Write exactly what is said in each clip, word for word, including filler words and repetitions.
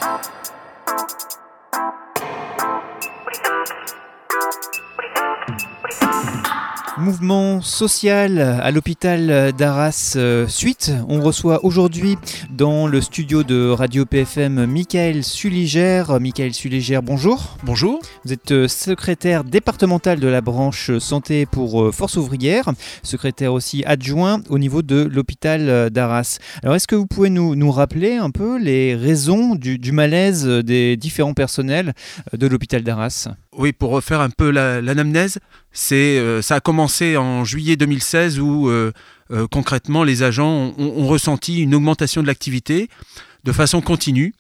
Mouvement social à l'hôpital d'Arras euh, suite. On reçoit aujourd'hui dans le studio de Radio P F M Michael Sulliger. Michael Sulliger, bonjour. Bonjour. Vous êtes secrétaire départemental de la branche santé pour Force ouvrière, secrétaire aussi adjoint au niveau de l'hôpital d'Arras. Alors est-ce que vous pouvez nous, nous rappeler un peu les raisons du, du malaise des différents personnels de l'hôpital d'Arras ? Oui, pour refaire un peu la, l'anamnèse, c'est, euh, ça a commencé en juillet deux mille seize où euh, euh, concrètement les agents ont, ont ressenti une augmentation de l'activité de façon continue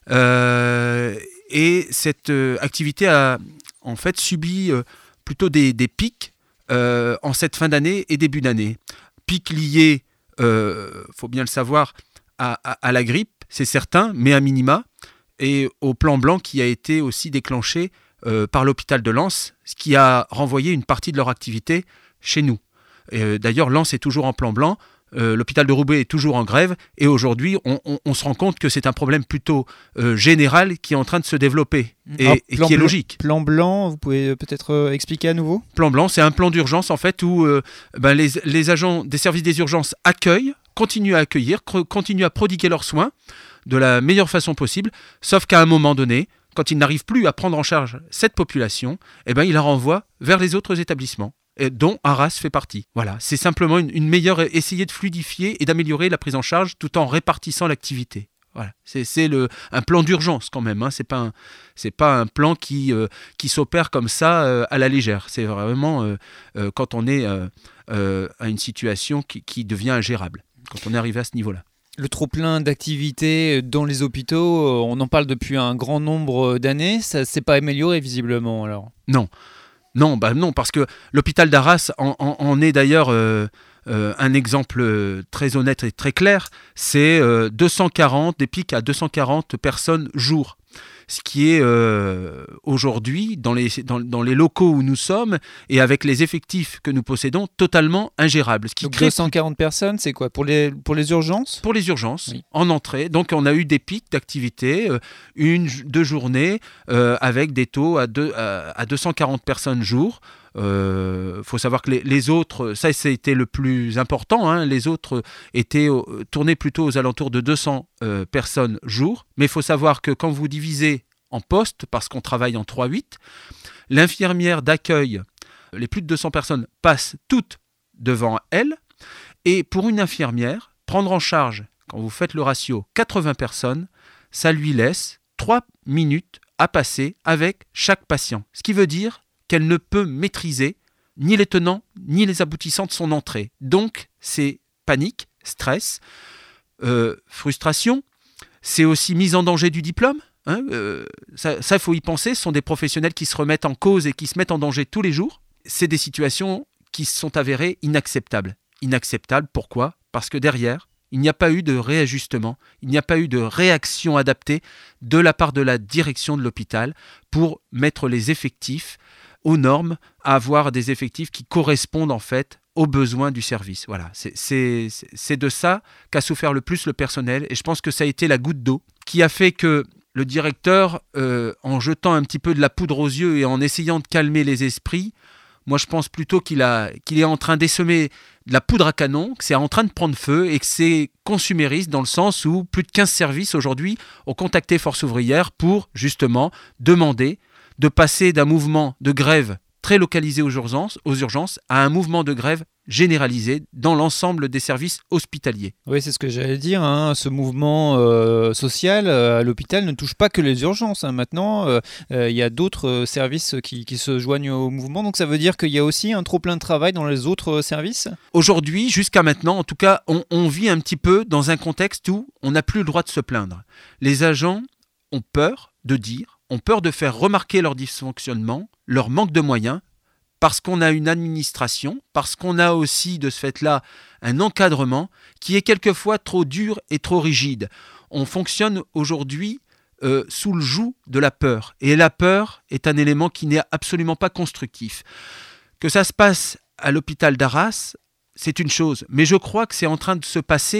euh, et cette euh, activité a en fait subi euh, plutôt des, des pics euh, en cette fin d'année et début d'année. Pics liés, il euh, faut bien le savoir, à, à, à la grippe, c'est certain, mais à minima, et au plan blanc qui a été aussi déclenché Euh, par l'hôpital de Lens, ce qui a renvoyé une partie de leur activité chez nous. Et, euh, d'ailleurs, Lens est toujours en plan blanc, euh, l'hôpital de Roubaix est toujours en grève, et aujourd'hui, on, on, on se rend compte que c'est un problème plutôt euh, général qui est en train de se développer, et, Alors, et qui est logique. Plan blanc, vous pouvez peut-être euh, expliquer à nouveau ? Plan blanc, c'est un plan d'urgence, en fait, où euh, ben, les, les agents des services des urgences accueillent, continuent à accueillir, cr- continuent à prodiguer leurs soins de la meilleure façon possible, sauf qu'à un moment donné, quand ils n'arrivent plus à prendre en charge cette population, eh ben, ils la renvoient vers les autres établissements, dont Arras fait partie. Voilà, c'est simplement une, une meilleure, essayer de fluidifier et d'améliorer la prise en charge tout en répartissant l'activité. Voilà, c'est, c'est le, un plan d'urgence quand même, hein. C'est pas un, c'est pas un plan qui, euh, qui s'opère comme ça euh, à la légère. C'est vraiment euh, euh, quand on est euh, euh, à une situation qui, qui devient ingérable, quand on est arrivé à ce niveau-là. Le trop-plein d'activités dans les hôpitaux, on en parle depuis un grand nombre d'années, ça ne s'est pas amélioré visiblement alors ? Non, non, bah non, parce que l'hôpital d'Arras en, en, en est d'ailleurs euh, euh, un exemple très honnête et très clair, c'est euh, deux cent quarante, des pics à deux cent quarante personnes jour. Ce qui est euh, aujourd'hui, dans les, dans, dans les locaux où nous sommes, et avec les effectifs que nous possédons, totalement ingérable. Ce qui Donc crée deux cent quarante personnes, c'est quoi ? Pour les, pour les urgences ? Pour les urgences, oui. En entrée. Donc on a eu des pics d'activité, euh, une, deux journées, euh, avec des taux à, deux, à, à deux cent quarante personnes jour. Il euh, faut savoir que les, les autres, ça c'était le plus important, hein, les autres étaient euh, tournés plutôt aux alentours de deux cents euh, personnes jour. Mais il faut savoir que quand vous divisez en postes, parce qu'on travaille en trois huit, l'infirmière d'accueil, les plus de deux cents personnes passent toutes devant elle. Et pour une infirmière, prendre en charge, quand vous faites le ratio quatre-vingts personnes, ça lui laisse trois minutes à passer avec chaque patient. Ce qui veut dire qu'elle ne peut maîtriser ni les tenants ni les aboutissants de son entrée. Donc, c'est panique, stress, euh, frustration, c'est aussi mise en danger du diplôme. Hein, euh, ça, il faut y penser, ce sont des professionnels qui se remettent en cause et qui se mettent en danger tous les jours. C'est des situations qui sont avérées inacceptables. Inacceptables, pourquoi ? Parce que derrière, il n'y a pas eu de réajustement, il n'y a pas eu de réaction adaptée de la part de la direction de l'hôpital pour mettre les effectifs aux normes, à avoir des effectifs qui correspondent en fait aux besoins du service. Voilà, c'est, c'est, c'est de ça qu'a souffert le plus le personnel, et je pense que ça a été la goutte d'eau qui a fait que le directeur, euh, en jetant un petit peu de la poudre aux yeux et en essayant de calmer les esprits, moi je pense plutôt qu'il, a, qu'il est en train d'essaimer de la poudre à canon, que c'est en train de prendre feu et que c'est consumériste dans le sens où plus de quinze services aujourd'hui ont contacté Force ouvrière pour justement demander de passer d'un mouvement de grève très localisé aux urgences, aux urgences à un mouvement de grève généralisé dans l'ensemble des services hospitaliers. Oui, c'est ce que j'allais dire. Hein. Ce mouvement euh, social euh, à l'hôpital ne touche pas que les urgences. Hein. Maintenant, il euh, euh, y a d'autres euh, services qui, qui se joignent au mouvement. Donc ça veut dire qu'il y a aussi un trop-plein de travail dans les autres euh, services ? Aujourd'hui, jusqu'à maintenant, en tout cas, on, on vit un petit peu dans un contexte où on n'a plus le droit de se plaindre. Les agents ont peur de dire, ont peur de faire remarquer leur dysfonctionnement, leur manque de moyens, parce qu'on a une administration, parce qu'on a aussi de ce fait-là un encadrement qui est quelquefois trop dur et trop rigide. On fonctionne aujourd'hui euh, sous le joug de la peur. Et la peur est un élément qui n'est absolument pas constructif. Que ça se passe à l'hôpital d'Arras, c'est une chose. Mais je crois que c'est en train de se passer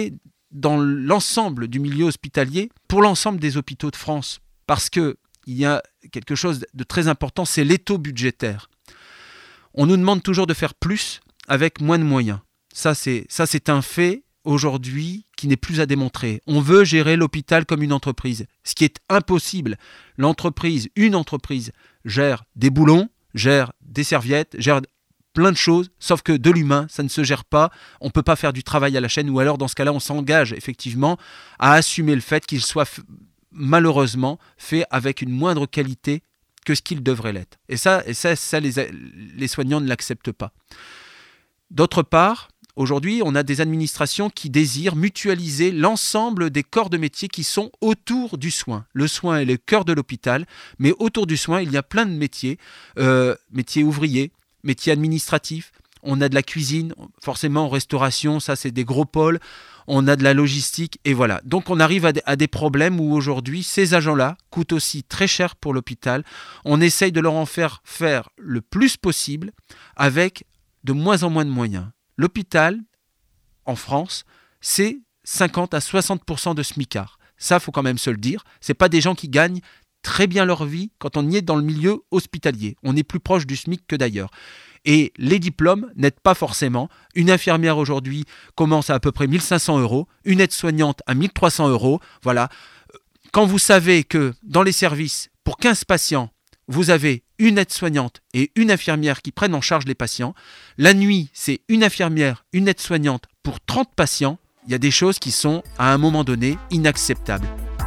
dans l'ensemble du milieu hospitalier pour l'ensemble des hôpitaux de France. Parce qu'il y a quelque chose de très important, c'est l'étau budgétaire. On nous demande toujours de faire plus avec moins de moyens. Ça, c'est, ça, c'est un fait aujourd'hui qui n'est plus à démontrer. On veut gérer l'hôpital comme une entreprise, ce qui est impossible. L'entreprise, une entreprise, gère des boulons, gère des serviettes, gère plein de choses, sauf que de l'humain, ça ne se gère pas. On ne peut pas faire du travail à la chaîne, ou alors dans ce cas-là, on s'engage effectivement à assumer le fait qu'il soit f- malheureusement fait avec une moindre qualité que ce qu'il devrait l'être. Et ça, et ça, ça les, les soignants ne l'acceptent pas. D'autre part, aujourd'hui, on a des administrations qui désirent mutualiser l'ensemble des corps de métier qui sont autour du soin. Le soin est le cœur de l'hôpital, mais autour du soin, il y a plein de métiers, euh, métiers ouvriers, métiers administratifs. On a de la cuisine, forcément en restauration, ça c'est des gros pôles. On a de la logistique et voilà. Donc on arrive à des, à des problèmes où aujourd'hui, ces agents-là coûtent aussi très cher pour l'hôpital. On essaye de leur en faire faire le plus possible avec de moins en moins de moyens. L'hôpital, en France, c'est cinquante à soixante pour cent de smicards. Ça, il faut quand même se le dire. Ce n'est pas des gens qui gagnent très bien leur vie quand on y est dans le milieu hospitalier. On est plus proche du SMIC que d'ailleurs. Et les diplômes n'aident pas forcément. Une infirmière aujourd'hui commence à à peu près mille cinq cents euros, une aide-soignante à mille trois cents euros. Voilà. Quand vous savez que dans les services, pour quinze patients, vous avez une aide-soignante et une infirmière qui prennent en charge les patients. La nuit, c'est une infirmière, une aide-soignante pour trente patients. Il y a des choses qui sont, à un moment donné, inacceptables.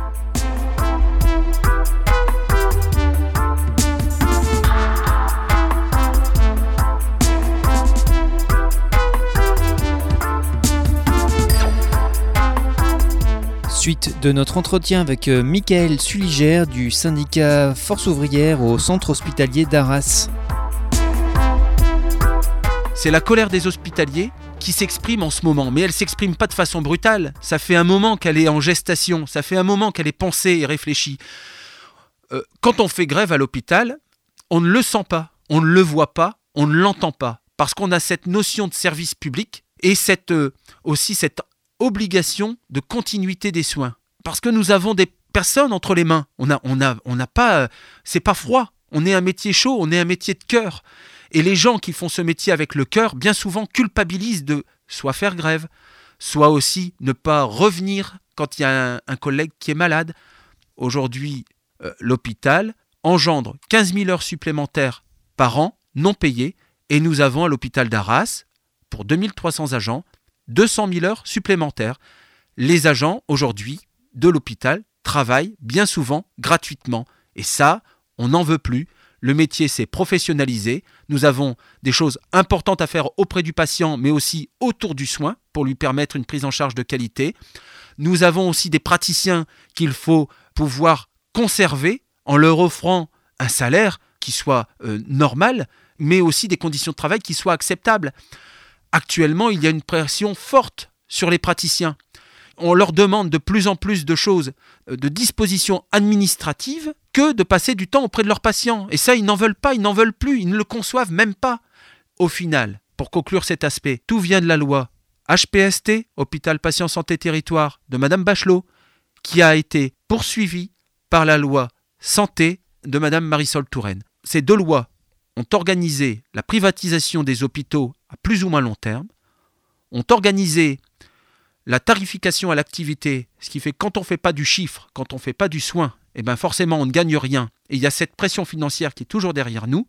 Suite de notre entretien avec Michael Sulliger du syndicat Force ouvrière au centre hospitalier d'Arras. C'est la colère des hospitaliers qui s'exprime en ce moment, mais elle ne s'exprime pas de façon brutale. Ça fait un moment qu'elle est en gestation, ça fait un moment qu'elle est pensée et réfléchie. Euh, quand on fait grève à l'hôpital, on ne le sent pas, on ne le voit pas, on ne l'entend pas, parce qu'on a cette notion de service public et cette, euh, aussi cette obligation de continuité des soins. Parce que nous avons des personnes entre les mains. On a, on a, on n'a pas, c'est pas froid. On est un métier chaud, on est un métier de cœur. Et les gens qui font ce métier avec le cœur, bien souvent culpabilisent de soit faire grève, soit aussi ne pas revenir quand il y a un, un collègue qui est malade. Aujourd'hui, euh, l'hôpital engendre quinze mille heures supplémentaires par an non payées. Et nous avons à l'hôpital d'Arras, pour deux mille trois cents agents, deux cent mille heures supplémentaires. Les agents, aujourd'hui, de l'hôpital, travaillent bien souvent gratuitement. Et ça, on n'en veut plus. Le métier s'est professionnalisé. Nous avons des choses importantes à faire auprès du patient, mais aussi autour du soin, pour lui permettre une prise en charge de qualité. Nous avons aussi des praticiens qu'il faut pouvoir conserver en leur offrant un salaire qui soit euh, normal, mais aussi des conditions de travail qui soient acceptables. Actuellement, il y a une pression forte sur les praticiens. On leur demande de plus en plus de choses, de dispositions administratives, que de passer du temps auprès de leurs patients. Et ça, ils n'en veulent pas, ils n'en veulent plus, ils ne le conçoivent même pas. Au final, pour conclure cet aspect, tout vient de la loi H P S T, Hôpital Patient Santé Territoire, de Madame Bachelot, qui a été poursuivie par la loi Santé de Madame Marisol Touraine. Ces deux lois ont organisé la privatisation des hôpitaux à plus ou moins long terme, ont organisé la tarification à l'activité, ce qui fait que quand on ne fait pas du chiffre, quand on ne fait pas du soin, eh ben forcément on ne gagne rien. Et il y a cette pression financière qui est toujours derrière nous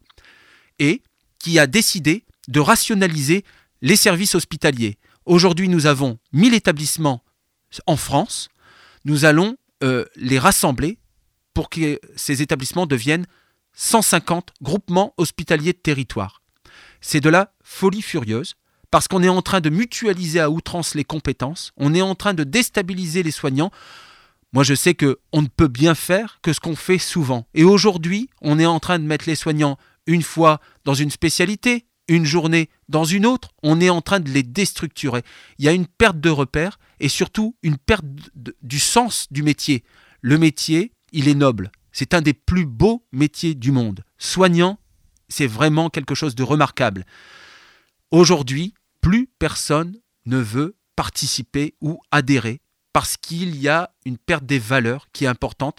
et qui a décidé de rationaliser les services hospitaliers. Aujourd'hui, nous avons mille établissements en France. Nous allons euh, les rassembler pour que ces établissements deviennent cent cinquante groupements hospitaliers de territoire. C'est de la folie furieuse parce qu'on est en train de mutualiser à outrance les compétences, on est en train de déstabiliser les soignants. Moi, je sais qu'on ne peut bien faire que ce qu'on fait souvent. Et aujourd'hui, on est en train de mettre les soignants une fois dans une spécialité, une journée dans une autre. On est en train de les déstructurer. Il y a une perte de repères et surtout une perte de, du sens du métier. Le métier, il est noble. C'est un des plus beaux métiers du monde. Soignant, c'est vraiment quelque chose de remarquable. Aujourd'hui, plus personne ne veut participer ou adhérer parce qu'il y a une perte des valeurs qui est importante.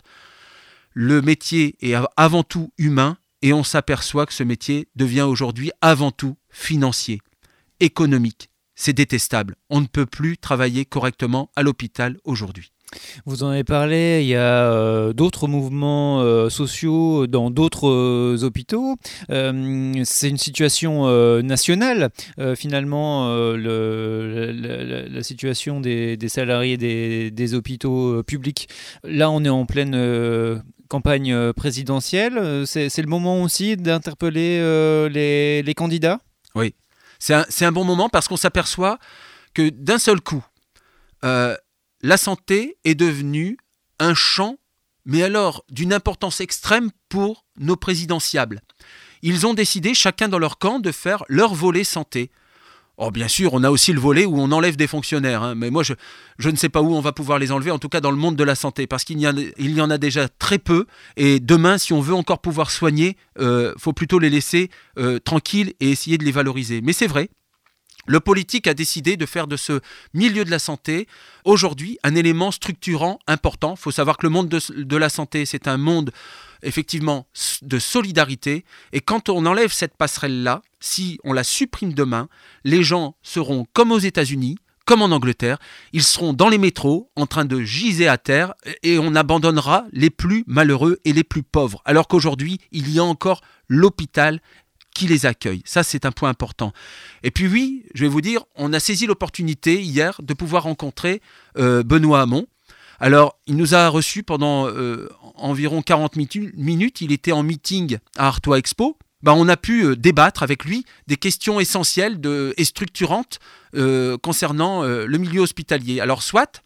Le métier est avant tout humain et on s'aperçoit que ce métier devient aujourd'hui avant tout financier, économique. C'est détestable. On ne peut plus travailler correctement à l'hôpital aujourd'hui. Vous en avez parlé, il y a euh, d'autres mouvements euh, sociaux dans d'autres euh, hôpitaux. Euh, c'est une situation euh, nationale. Euh, finalement, euh, le, la, la, la situation des, des salariés des, des hôpitaux euh, publics, là on est en pleine euh, campagne présidentielle. C'est, c'est le moment aussi d'interpeller euh, les, les candidats ? Oui, c'est un, c'est un bon moment parce qu'on s'aperçoit que d'un seul coup, euh, la santé est devenue un champ, mais alors d'une importance extrême pour nos présidentiables. Ils ont décidé, chacun dans leur camp, de faire leur volet santé. Oh, bien sûr, on a aussi le volet où on enlève des fonctionnaires, hein, mais moi, je, je ne sais pas où on va pouvoir les enlever, en tout cas dans le monde de la santé, parce qu'il y, a, il y en a déjà très peu, et demain, si on veut encore pouvoir soigner, il euh, faut plutôt les laisser euh, tranquilles et essayer de les valoriser. Mais c'est vrai, le politique a décidé de faire de ce milieu de la santé, aujourd'hui, un élément structurant important. Il faut savoir que le monde de, de la santé, c'est un monde, effectivement, de solidarité. Et quand on enlève cette passerelle-là, si on la supprime demain, les gens seront comme aux États-Unis, comme en Angleterre. Ils seront dans les métros, en train de giser à terre, et on abandonnera les plus malheureux et les plus pauvres. Alors qu'aujourd'hui, il y a encore l'hôpital qui les accueille. Ça, c'est un point important. Et puis oui, je vais vous dire, on a saisi l'opportunité hier de pouvoir rencontrer euh, Benoît Hamon. Alors, il nous a reçus pendant euh, environ quarante minutes. Il était en meeting à Artois Expo. Ben, on a pu euh, débattre avec lui des questions essentielles de, et structurantes euh, concernant euh, le milieu hospitalier. Alors, soit,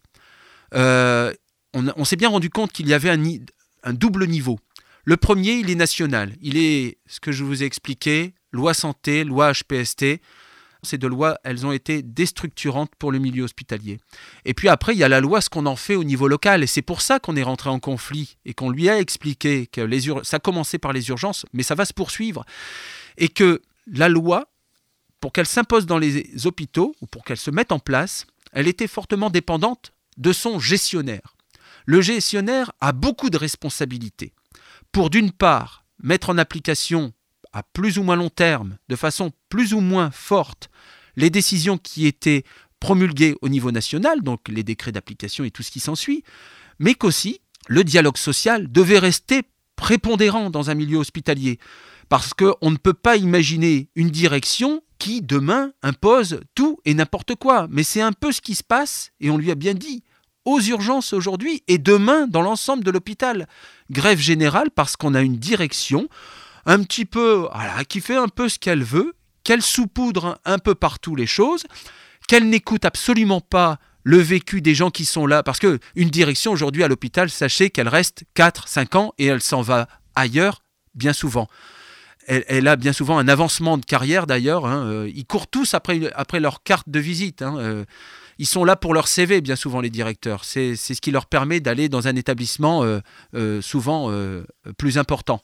euh, on, on s'est bien rendu compte qu'il y avait un, un double niveau. Le premier, il est national. Il est, ce que je vous ai expliqué, loi santé, loi H P S T. Ces deux lois, elles ont été déstructurantes pour le milieu hospitalier. Et puis après, il y a la loi, ce qu'on en fait au niveau local. Et c'est pour ça qu'on est rentré en conflit et qu'on lui a expliqué que les ur- ça commençait par les urgences, mais ça va se poursuivre. Et que la loi, pour qu'elle s'impose dans les hôpitaux, ou pour qu'elle se mette en place, elle était fortement dépendante de son gestionnaire. Le gestionnaire a beaucoup de responsabilités. Pour d'une part, mettre en application à plus ou moins long terme, de façon plus ou moins forte, les décisions qui étaient promulguées au niveau national, donc les décrets d'application et tout ce qui s'ensuit, mais qu'aussi le dialogue social devait rester prépondérant dans un milieu hospitalier, parce qu'on ne peut pas imaginer une direction qui, demain, impose tout et n'importe quoi. Mais c'est un peu ce qui se passe, et on lui a bien dit, aux urgences aujourd'hui et demain dans l'ensemble de l'hôpital. Grève générale parce qu'on a une direction un petit peu, voilà, qui fait un peu ce qu'elle veut, qu'elle saupoudre un peu partout les choses, qu'elle n'écoute absolument pas le vécu des gens qui sont là. Parce qu'une direction aujourd'hui à l'hôpital, sachez qu'elle reste quatre cinq ans et elle s'en va ailleurs bien souvent. Elle, elle a bien souvent un avancement de carrière d'ailleurs. Hein, euh, ils courent tous après, après leur carte de visite. Hein, euh, Ils sont là pour leur C V, bien souvent, les directeurs. C'est, c'est ce qui leur permet d'aller dans un établissement euh, euh, souvent euh, plus important.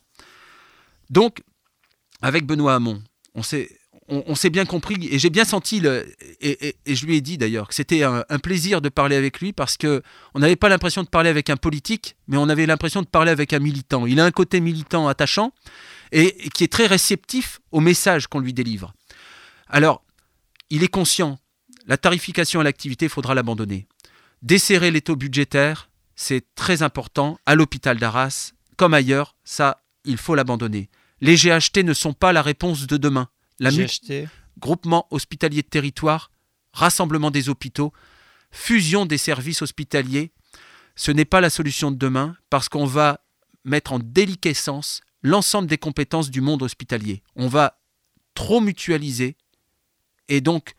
Donc, avec Benoît Hamon, on s'est, on, on s'est bien compris, et j'ai bien senti, le, et, et, et je lui ai dit d'ailleurs, que c'était un, un plaisir de parler avec lui, parce qu'on n'avait pas l'impression de parler avec un politique, mais on avait l'impression de parler avec un militant. Il a un côté militant attachant, et, et qui est très réceptif au message qu'on lui délivre. Alors, il est conscient. La tarification à l'activité, il faudra l'abandonner. Desserrer les taux budgétaires, c'est très important. À l'hôpital d'Arras, comme ailleurs, ça, il faut l'abandonner. Les G H T ne sont pas la réponse de demain. La G H T. M U T, groupement hospitalier de territoire, rassemblement des hôpitaux, fusion des services hospitaliers, ce n'est pas la solution de demain parce qu'on va mettre en déliquescence l'ensemble des compétences du monde hospitalier. On va trop mutualiser et donc,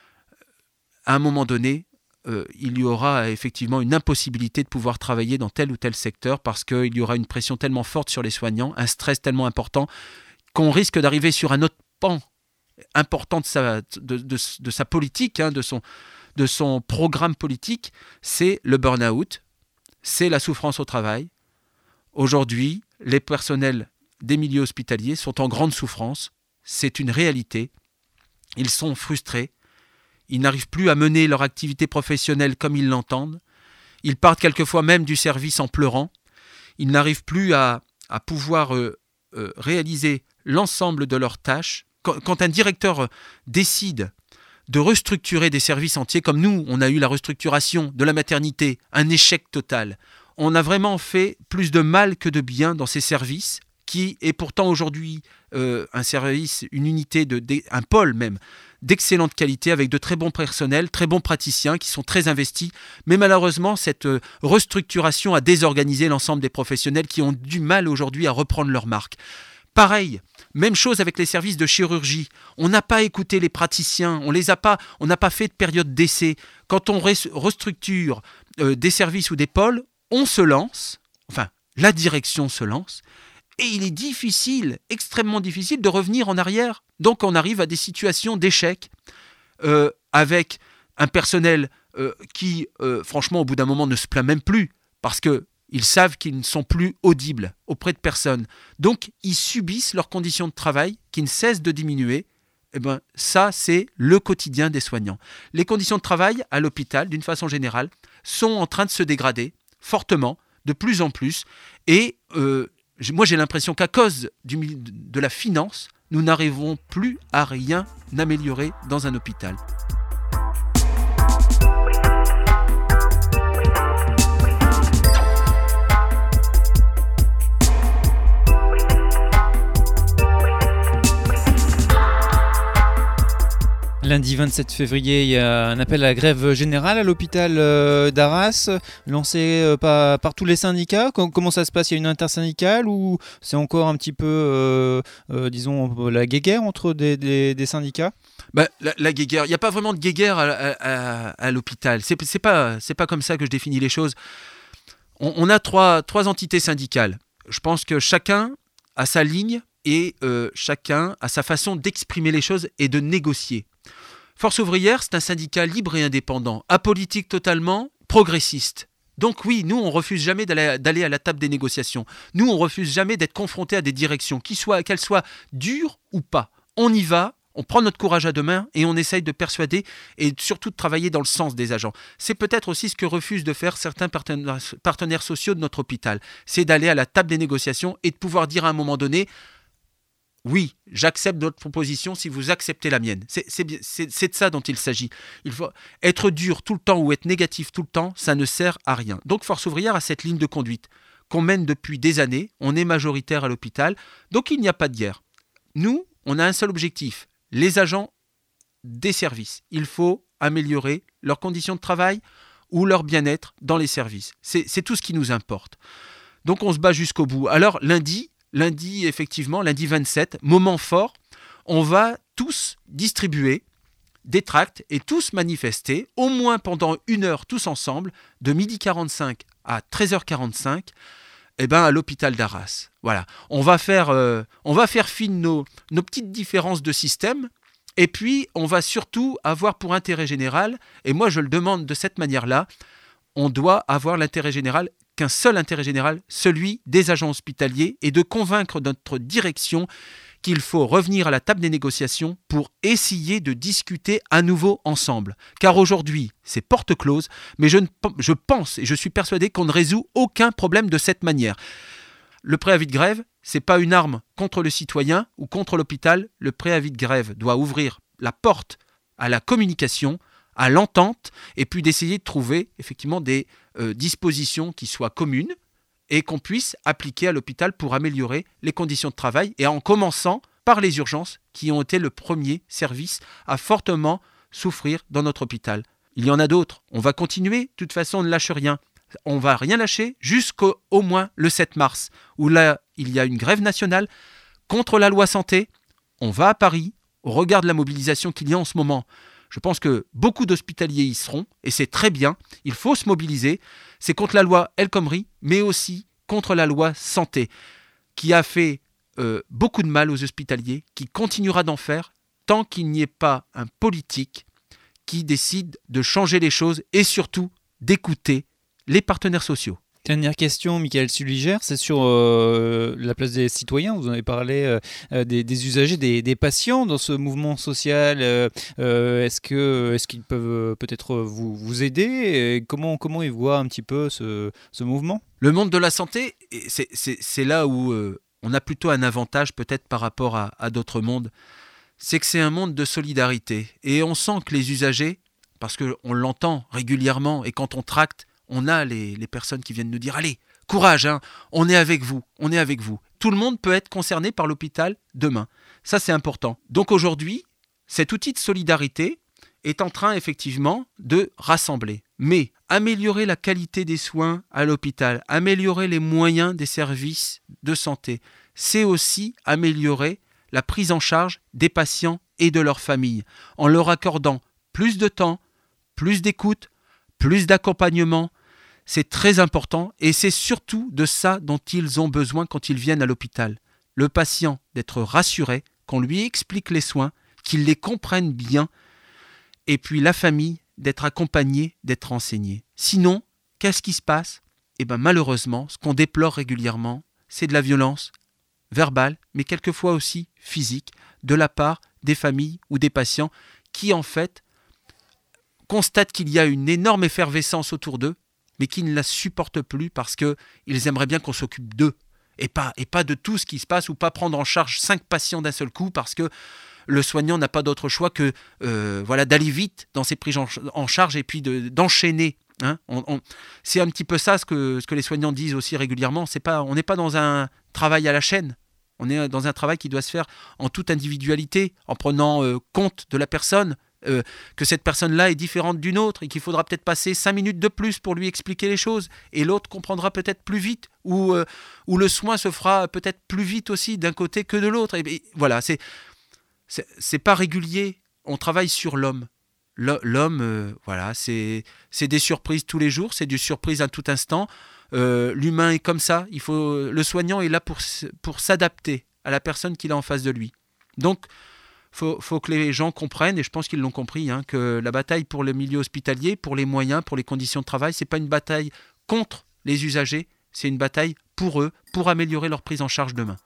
à un moment donné, euh, il y aura effectivement une impossibilité de pouvoir travailler dans tel ou tel secteur parce qu'il y aura une pression tellement forte sur les soignants, un stress tellement important qu'on risque d'arriver sur un autre pan important de sa, de, de, de sa politique, hein, de, son, de son programme politique, c'est le burn-out, c'est la souffrance au travail. Aujourd'hui, les personnels des milieux hospitaliers sont en grande souffrance, c'est une réalité. Ils sont frustrés. Ils n'arrivent plus à mener leur activité professionnelle comme ils l'entendent. Ils partent quelquefois même du service en pleurant. Ils n'arrivent plus à, à pouvoir euh, euh, réaliser l'ensemble de leurs tâches. Quand, quand un directeur décide de restructurer des services entiers, comme nous, on a eu la restructuration de la maternité, un échec total. On a vraiment fait plus de mal que de bien dans ces services, qui est pourtant aujourd'hui euh, un service, une unité, de, de, un pôle même, d'excellente qualité, avec de très bons personnels, très bons praticiens qui sont très investis. Mais malheureusement, cette euh, restructuration a désorganisé l'ensemble des professionnels qui ont du mal aujourd'hui à reprendre leur marque. Pareil, même chose avec les services de chirurgie. On n'a pas écouté les praticiens, on les a pas, on n'a pas fait de période d'essai. Quand on res- restructure euh, des services ou des pôles, on se lance, enfin, la direction se lance, et il est difficile, extrêmement difficile de revenir en arrière. Donc on arrive à des situations d'échec euh, avec un personnel euh, qui, euh, franchement, au bout d'un moment, ne se plaint même plus, parce qu'ils savent qu'ils ne sont plus audibles auprès de personne. Donc ils subissent leurs conditions de travail qui ne cessent de diminuer. Eh ben, ça, c'est le quotidien des soignants. Les conditions de travail à l'hôpital, d'une façon générale, sont en train de se dégrader fortement, de plus en plus. Et euh, moi, j'ai l'impression qu'à cause du, de la finance, nous n'arrivons plus à rien améliorer dans un hôpital. Lundi vingt-sept février, il y a un appel à la grève générale à l'hôpital d'Arras, lancé par, par tous les syndicats. Comment ça se passe ? Il y a une intersyndicale ou c'est encore un petit peu, euh, euh, disons, la guéguerre entre des, des, des syndicats ? Ben, la, la guéguerre, il n'y a pas vraiment de guéguerre à, à, à, à l'hôpital. C'est, c'est pas, c'est pas comme ça que je définis les choses. On, on a trois, trois entités syndicales. Je pense que chacun a sa ligne et euh, chacun a sa façon d'exprimer les choses et de négocier. Force ouvrière, c'est un syndicat libre et indépendant, apolitique totalement, progressiste. Donc oui, nous, on refuse jamais d'aller, d'aller à la table des négociations. Nous, on refuse jamais d'être confrontés à des directions, qu'elles soient, qu'elles soient dures ou pas. On y va, on prend notre courage à deux mains et on essaye de persuader et surtout de travailler dans le sens des agents. C'est peut-être aussi ce que refusent de faire certains partenaires, partenaires sociaux de notre hôpital. C'est d'aller à la table des négociations et de pouvoir dire à un moment donné « Oui, j'accepte votre proposition si vous acceptez la mienne. » C'est, c'est, c'est, c'est de ça dont il s'agit. Il faut être dur tout le temps ou être négatif tout le temps, ça ne sert à rien. Donc Force ouvrière a cette ligne de conduite qu'on mène depuis des années. On est majoritaire à l'hôpital, donc il n'y a pas de guerre. Nous, on a un seul objectif, les agents des services. Il faut améliorer leurs conditions de travail ou leur bien-être dans les services. C'est, c'est tout ce qui nous importe. Donc on se bat jusqu'au bout. Alors lundi... Lundi, effectivement, lundi vingt-sept, moment fort, on va tous distribuer des tracts et tous manifester, au moins pendant une heure tous ensemble, de midi quarante-cinq à treize heures quarante-cinq, eh ben, à l'hôpital d'Arras. Voilà. On va faire, euh, on va faire fi de nos, nos petites différences de système, et puis on va surtout avoir pour intérêt général, et moi je le demande de cette manière-là, on doit avoir l'intérêt général qu'un seul intérêt général, celui des agents hospitaliers, et de convaincre notre direction qu'il faut revenir à la table des négociations pour essayer de discuter à nouveau ensemble. Car aujourd'hui, c'est porte close, mais je, ne, je pense et je suis persuadé qu'on ne résout aucun problème de cette manière. Le préavis de grève, ce n'est pas une arme contre le citoyen ou contre l'hôpital. Le préavis de grève doit ouvrir la porte à la communication, à l'entente, et puis d'essayer de trouver effectivement des euh, dispositions qui soient communes et qu'on puisse appliquer à l'hôpital pour améliorer les conditions de travail, et en commençant par les urgences qui ont été le premier service à fortement souffrir dans notre hôpital. Il y en a d'autres, on va continuer, de toute façon on ne lâche rien. On ne va rien lâcher jusqu'au au moins le sept mars, où là il y a une grève nationale contre la loi santé. On va à Paris, au regard de la mobilisation qu'il y a en ce moment. Je pense que beaucoup d'hospitaliers y seront, et c'est très bien. Il faut se mobiliser. C'est contre la loi El Khomri, mais aussi contre la loi santé, qui a fait euh, beaucoup de mal aux hospitaliers, qui continuera d'en faire tant qu'il n'y ait pas un politique qui décide de changer les choses et surtout d'écouter les partenaires sociaux. Dernière question, Michael Sulliger, c'est sur euh, la place des citoyens. Vous en avez parlé euh, des, des usagers, des, des patients dans ce mouvement social. Euh, euh, est-ce que, est-ce qu'ils peuvent peut-être vous, vous aider? Et comment, comment ils voient un petit peu ce, ce mouvement? Le monde de la santé, c'est, c'est, c'est là où euh, on a plutôt un avantage peut-être par rapport à, à d'autres mondes. C'est que c'est un monde de solidarité. Et on sent que les usagers, parce qu'on l'entend régulièrement, et quand on tracte, on a les, les personnes qui viennent nous dire « Allez, courage, hein, on est avec vous, on est avec vous ». Tout le monde peut être concerné par l'hôpital demain. Ça, c'est important. Donc aujourd'hui, cet outil de solidarité est en train effectivement de rassembler. Mais améliorer la qualité des soins à l'hôpital, améliorer les moyens des services de santé, c'est aussi améliorer la prise en charge des patients et de leurs familles, en leur accordant plus de temps, plus d'écoute, plus d'accompagnement. C'est très important et c'est surtout de ça dont ils ont besoin quand ils viennent à l'hôpital. Le patient d'être rassuré, qu'on lui explique les soins, qu'il les comprenne bien, et puis la famille d'être accompagnée, d'être enseignée. Sinon, qu'est-ce qui se passe? Eh bien, malheureusement, ce qu'on déplore régulièrement, c'est de la violence verbale, mais quelquefois aussi physique, de la part des familles ou des patients qui, en fait, constatent qu'il y a une énorme effervescence autour d'eux, mais qui ne la supportent plus parce qu'ils aimeraient bien qu'on s'occupe d'eux et pas, et pas de tout ce qui se passe, ou pas prendre en charge cinq patients d'un seul coup parce que le soignant n'a pas d'autre choix que euh, voilà, d'aller vite dans ses prises en, en charge et puis de, d'enchaîner. Hein. On, on, c'est un petit peu ça ce que, ce que les soignants disent aussi régulièrement. C'est pas, on n'est pas dans un travail à la chaîne. On est dans un travail qui doit se faire en toute individualité, en prenant euh, compte de la personne, euh, que cette personne-là est différente d'une autre et qu'il faudra peut-être passer cinq minutes de plus pour lui expliquer les choses, et l'autre comprendra peut-être plus vite, ou, euh, ou le soin se fera peut-être plus vite aussi d'un côté que de l'autre. Et, et voilà, c'est, c'est, c'est pas régulier. On travaille sur l'homme. L'homme, euh, voilà, c'est, c'est des surprises tous les jours, c'est des surprises à tout instant. Euh, l'humain est comme ça. Il faut, le soignant est là pour, pour s'adapter à la personne qu'il a en face de lui. Donc, il faut, faut que les gens comprennent, et je pense qu'ils l'ont compris, hein, que la bataille pour le milieu hospitalier, pour les moyens, pour les conditions de travail, ce n'est pas une bataille contre les usagers, c'est une bataille pour eux, pour améliorer leur prise en charge demain.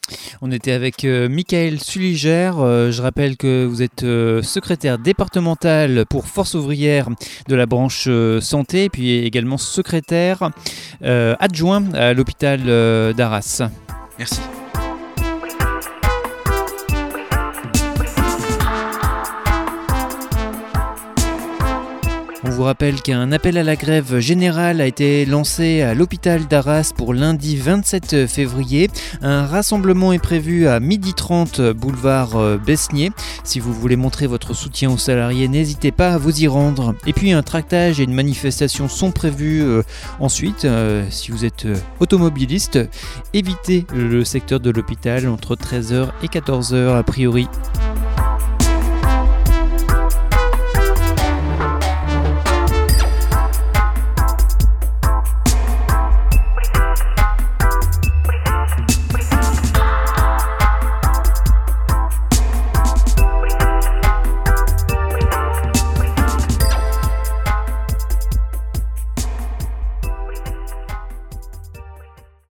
On était avec euh, Michael Sulliger. Euh, je rappelle que vous êtes euh, secrétaire départemental pour Force ouvrière de la branche euh, santé, puis également secrétaire euh, adjoint à l'hôpital euh, d'Arras. Merci. On vous rappelle qu'un appel à la grève générale a été lancé à l'hôpital d'Arras pour lundi vingt-sept février. Un rassemblement est prévu à midi trente boulevard Besnier. Si vous voulez montrer votre soutien aux salariés, n'hésitez pas à vous y rendre. Et puis un tractage et une manifestation sont prévus euh, ensuite. Euh, si vous êtes euh, automobiliste, évitez le secteur de l'hôpital entre treize heures et quatorze heures a priori.